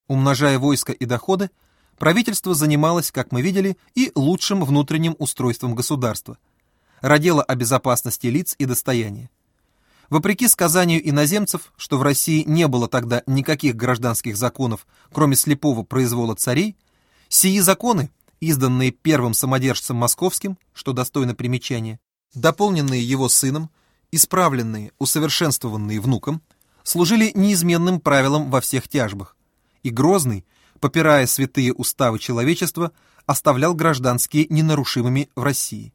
Умножая войско и доходы, правительство занималось, как мы видели, и лучшим внутренним устройством государства, радело о безопасности лиц и достояния. Вопреки сказанию иноземцев, что в России не было тогда никаких гражданских законов, кроме слепого произвола царей, сии законы, изданные первым самодержцем московским, что достойно примечания, дополненные его сыном, исправленные, усовершенствованные внуком, служили неизменным правилом во всех тяжбах, и Грозный, попирая святые уставы человечества, оставлял гражданские ненарушимыми в России.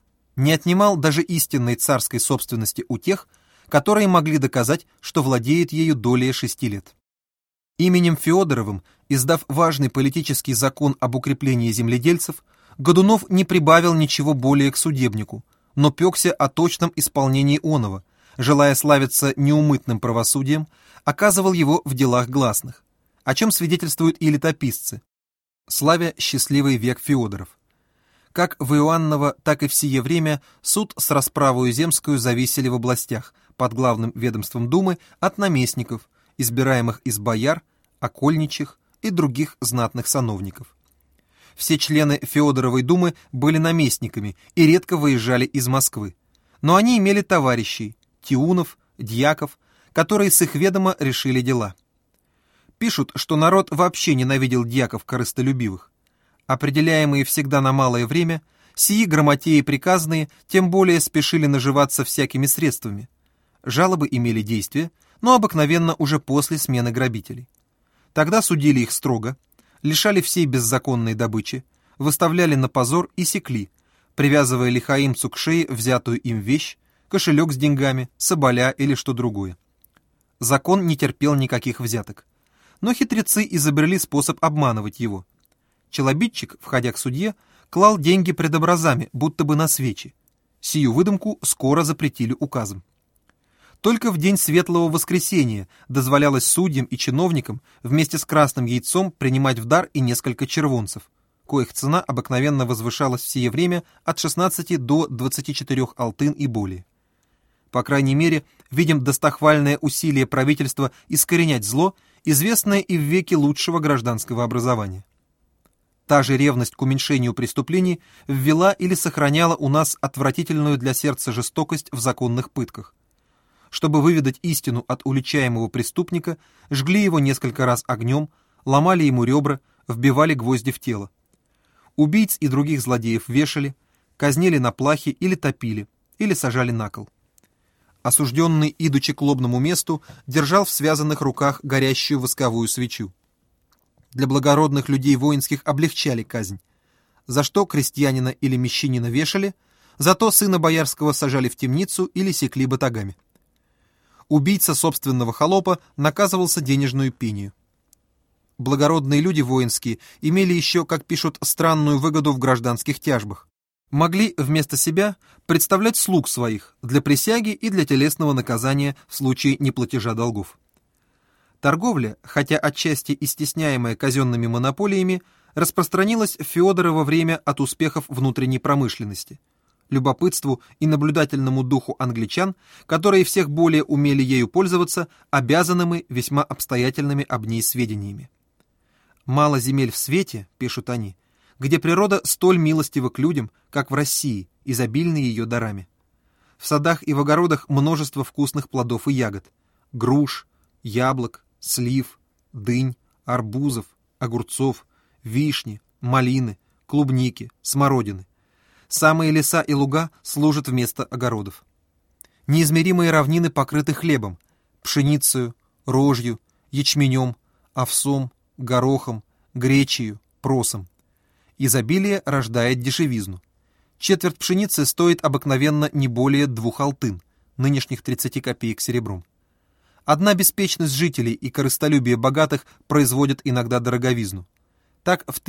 Не отнимал даже истинной царской собственности у тех, которые могли доказать, что владеет ею долее 6 лет. Именем Феодоровым, издав важный политический закон об укреплении земледельцев, Годунов не прибавил ничего более к судебнику, но пекся о точном исполнении оного, желая славиться неумытным правосудием, оказывал его в делах гласных, о чем свидетельствуют и летописцы, славя счастливый век Феодоров. Как в Иоанново, так и в сие время суд с расправою земскую зависели в областях под главным ведомством Думы от наместников, избираемых из бояр, окольничих и других знатных сановников. Все члены Феодоровой думы были наместниками и редко выезжали из Москвы, но они имели товарищей, тиунов, дьяков, которые с их ведома решили дела. Пишут, что народ вообще ненавидел дьяков корыстолюбивых. Определяемые всегда на малое время, сии грамотеи приказные тем более спешили наживаться всякими средствами. Жалобы имели действие, но обыкновенно уже после смены грабителей. Тогда судили их строго, лишали всей беззаконной добычи, выставляли на позор и секли, привязывая лихаимцу к шее взятую им вещь, кошелек с деньгами, соболя или что другое. Закон не терпел никаких взяток, но хитрецы изобрели способ обманывать его. Челобитчик, входя к судье, клал деньги пред образами, будто бы на свечи. Сию выдумку скоро запретили указом. Только в день Светлого Воскресения дозволялось судьям и чиновникам вместе с красным яйцом принимать в дар и несколько червонцев, коих цена обыкновенно возвышалась в сие время от 16 до 24 алтын и более. По крайней мере, видим достохвальное усилие правительства искоренять зло, известное и в веке лучшего гражданского образования. Та же ревность к уменьшению преступлений ввела или сохраняла у нас отвратительную для сердца жестокость в законных пытках. Чтобы выведать истину от уличаемого преступника, жгли его несколько раз огнем, ломали ему ребра, вбивали гвозди в тело. Убийц и других злодеев вешали, казнили на плахе или топили, или сажали на кол. Осужденный, идучи к лобному месту, держал в связанных руках горящую восковую свечу. Для благородных людей воинских облегчали казнь, за что крестьянина или мещанина вешали, зато сына боярского сажали в темницу или секли батагами. Убийца собственного холопа наказывался денежную пению. Благородные люди воинские имели еще, как пишут, странную выгоду в гражданских тяжбах. Могли вместо себя представлять слуг своих для присяги и для телесного наказания в случае неплатежа долгов. Торговля, хотя отчасти и стесняемая казенными монополиями, распространилась в Феодорово время от успехов внутренней промышленности, любопытству и наблюдательному духу англичан, которые всех более умели ею пользоваться, обязанными весьма обстоятельными об ней сведениями. «Мало земель в свете, — пишут они, — где природа столь милостива к людям, как в России, изобильны ее дарами. В садах и в огородах множество вкусных плодов и ягод, груш, яблок, слив, дынь, арбузов, огурцов, вишни, малины, клубники, смородины. Самые леса и луга служат вместо огородов. Неизмеримые равнины покрыты хлебом, пшеницею, рожью, ячменем, овсом, горохом, гречею, просом. Изобилие рождает дешевизну. Четверть пшеницы стоит обыкновенно не более 2 алтын, нынешних 30 копеек серебром. Одна беспечность жителей и корыстолюбие богатых производят иногда дороговизну. Так, в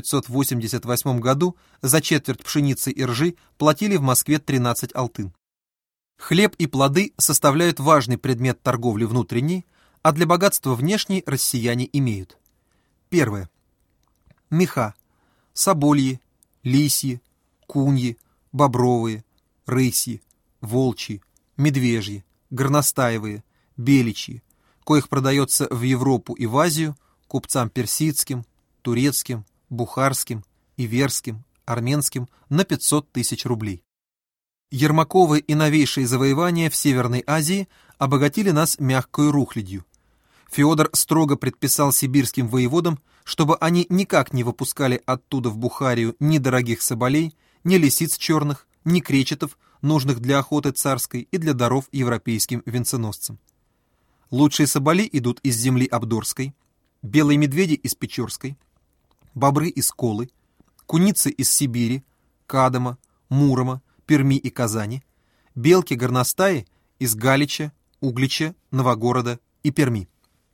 1588 году за четверть пшеницы и ржи платили в Москве 13 алтын. Хлеб и плоды составляют важный предмет торговли внутренней, а для богатства внешней россияне имеют. Первое. Меха. Собольи, лисьи, куньи, бобровые, рысьи, волчьи, медвежьи, горностаевые, беличьи, коих продается в Европу и в Азию, купцам персидским, турецким, бухарским, иверским, армянским на 500 тысяч рублей. Ермаковы и новейшие завоевания в Северной Азии обогатили нас мягкою рухлядью. Феодор строго предписал сибирским воеводам, чтобы они никак не выпускали оттуда в Бухарию ни дорогих соболей, ни лисиц черных, ни кречетов, нужных для охоты царской и для даров европейским венценосцам. Лучшие соболи идут из земли Абдорской, белые медведи из Печорской, бобры из Колы, куницы из Сибири, Кадама, Мурома, Перми и Казани, белки-горностаи из Галича, Углича, Новогорода и Перми.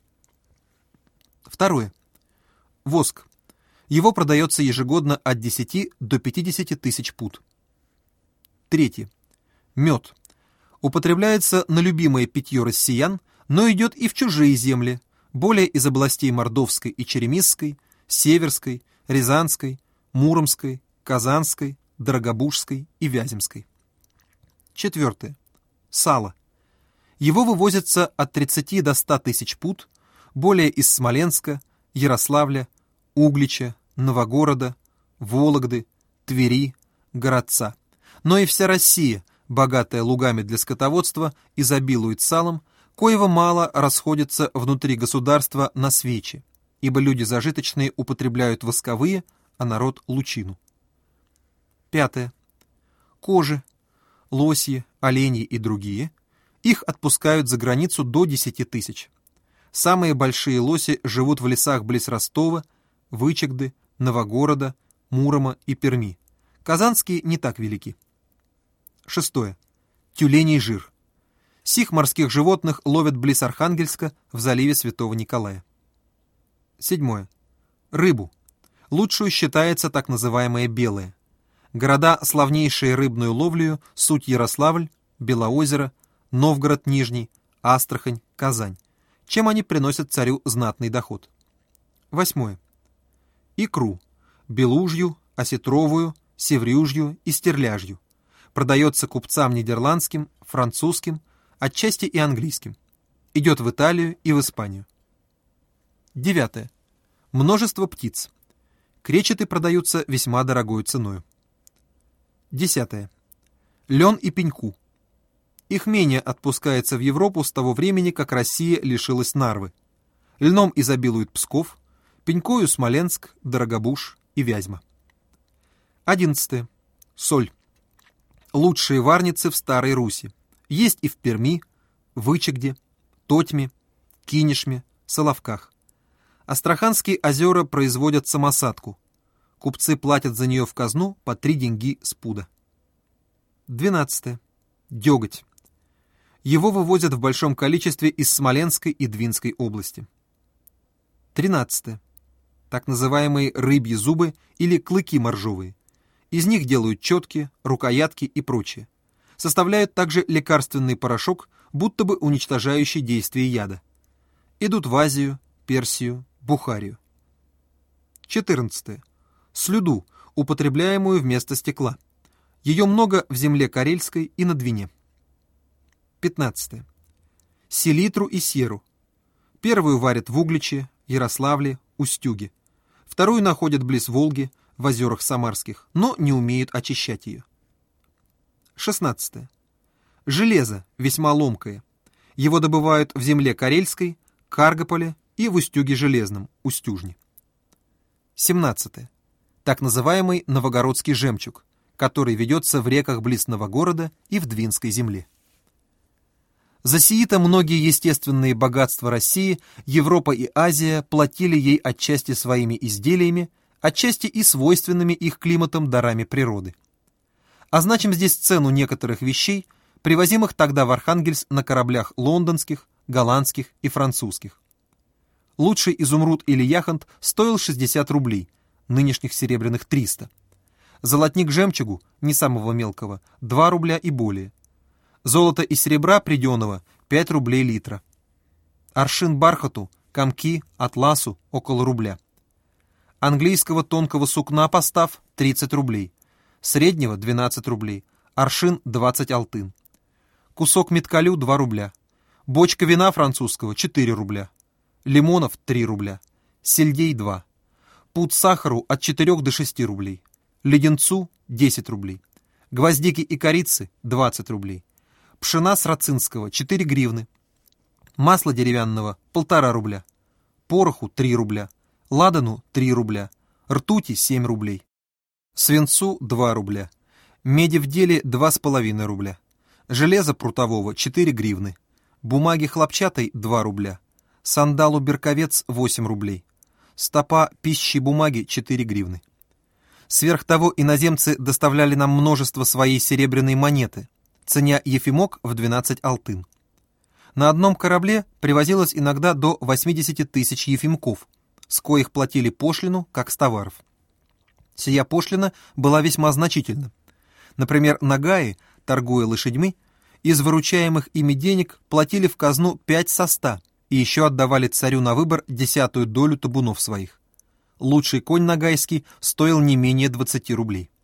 Второе. Воск. Его продается ежегодно от 10 до 50 тысяч пуд. Третье. Мед. Употребляется на любимое питье россиян, но идет и в чужие земли, более из областей Мордовской и Черемисской, Северской, Рязанской, Муромской, Казанской, Дорогобужской и Вяземской. Четвертое. Сало. Его вывозится от 30 до 100 тысяч пуд, более из Смоленска, Ярославля, Углича, Новогорода, Вологды, Твери, Городца. Но и вся Россия, богатая лугами для скотоводства, изобилует салом, коего мало расходится внутри государства на свечи, ибо люди зажиточные употребляют восковые, а народ лучину. Пятое. Кожи, лосьи, оленьи и другие. Их отпускают за границу до 10 тысяч. Самые большие лоси живут в лесах близ Ростова, Вычегды, Новогорода, Мурома и Перми. Казанские не так велики. Шестое. Тюленей жир. Сих морских животных ловят близ Архангельска в заливе Святого Николая. Седьмое. Рыбу. Лучшую считается так называемая белая. Города, славнейшие рыбную ловлею, суть Ярославль, Белоозеро, Новгород Нижний, Астрахань, Казань, чем они приносят царю знатный доход. Восьмое. Икру. Белужью, осетровую, севрюжью и стерляжью. Продается купцам нидерландским, французским, отчасти и английским. Идет в Италию и в Испанию. Девятое. Множество птиц. Кречеты продаются весьма дорогой ценою. Десятое. Лен и пеньку. Их менее отпускается в Европу с того времени, как Россия лишилась Нарвы. Льном изобилует Псков, пенькою Смоленск, Дорогобуж и Вязьма. 11. Соль. Лучшие варницы в Старой Руси. Есть и в Перми, Вычегде, Тотьме, Кинешме, Соловках. Астраханские озера производят самосадку. Купцы платят за нее в казну по 3 деньги с пуда. 12. Деготь. Его вывозят в большом количестве из Смоленской и Двинской области. 13. Так называемые рыбьи зубы или клыки моржовые. Из них делают четки, рукоятки и прочее. Составляют также лекарственный порошок, будто бы уничтожающий действие яда. Идут в Азию, Персию, Бухарию. 14. Слюду, употребляемую вместо стекла. Ее много в земле Карельской и на Двине. 15. Селитру и серу. Первую варят в Угличе, Ярославле, Устюге. Вторую находят близ Волги, в озерах Самарских, но не умеют очищать ее. 16. Железо, весьма ломкое. Его добывают в земле Карельской, Каргополе и в Устюге Железном, Устюжне. 17. Так называемый новогородский жемчуг, который ведется в реках близ Новогорода и в Двинской земле. За сии-то многие естественные богатства России, Европа и Азия платили ей отчасти своими изделиями, отчасти и свойственными их климатом дарами природы. Означим здесь цену некоторых вещей, привозимых тогда в Архангельск на кораблях лондонских, голландских и французских. Лучший изумруд или яхонт стоил 60 рублей, нынешних серебряных 300. Золотник жемчугу, не самого мелкого, 2 рубля и более. Золото и серебра приденого 5 рублей литра. Аршин бархату, комки, атласу около рубля. Английского тонкого сукна постав 30 рублей. Среднего 12 рублей. Аршин 20 алтын. Кусок меткалю 2 рубля. Бочка вина французского 4 рубля. Лимонов 3 рубля. сельдей 2, пуд сахару от 4 до 6 рублей, леденцу 10 рублей, гвоздики и корицы 20 рублей, пшена срацинского 4 гривны, масла деревянного 1,5 рубля, пороху 3 рубля, ладану 3 рубля, ртути 7 рублей, свинцу 2 рубля, меди в деле 2,5 рубля, железа прутового 4 гривны, бумаги хлопчатой 2 рубля, сандалу берковец 8 рублей, стопа пищи бумаги 4 гривны. Сверх того иноземцы доставляли нам множество своей серебряной монеты, ценя ефимок в 12 алтын. На одном корабле привозилось иногда до 80 тысяч ефимков, с коих платили пошлину, как с товаров. Сия пошлина была весьма значительна. Например, нагаи, торгуя лошадьми, из выручаемых ими денег платили в казну 5 со 100 и еще отдавали царю на выбор 10-ю долю табунов своих. Лучший конь нагайский стоил не менее 20 рублей.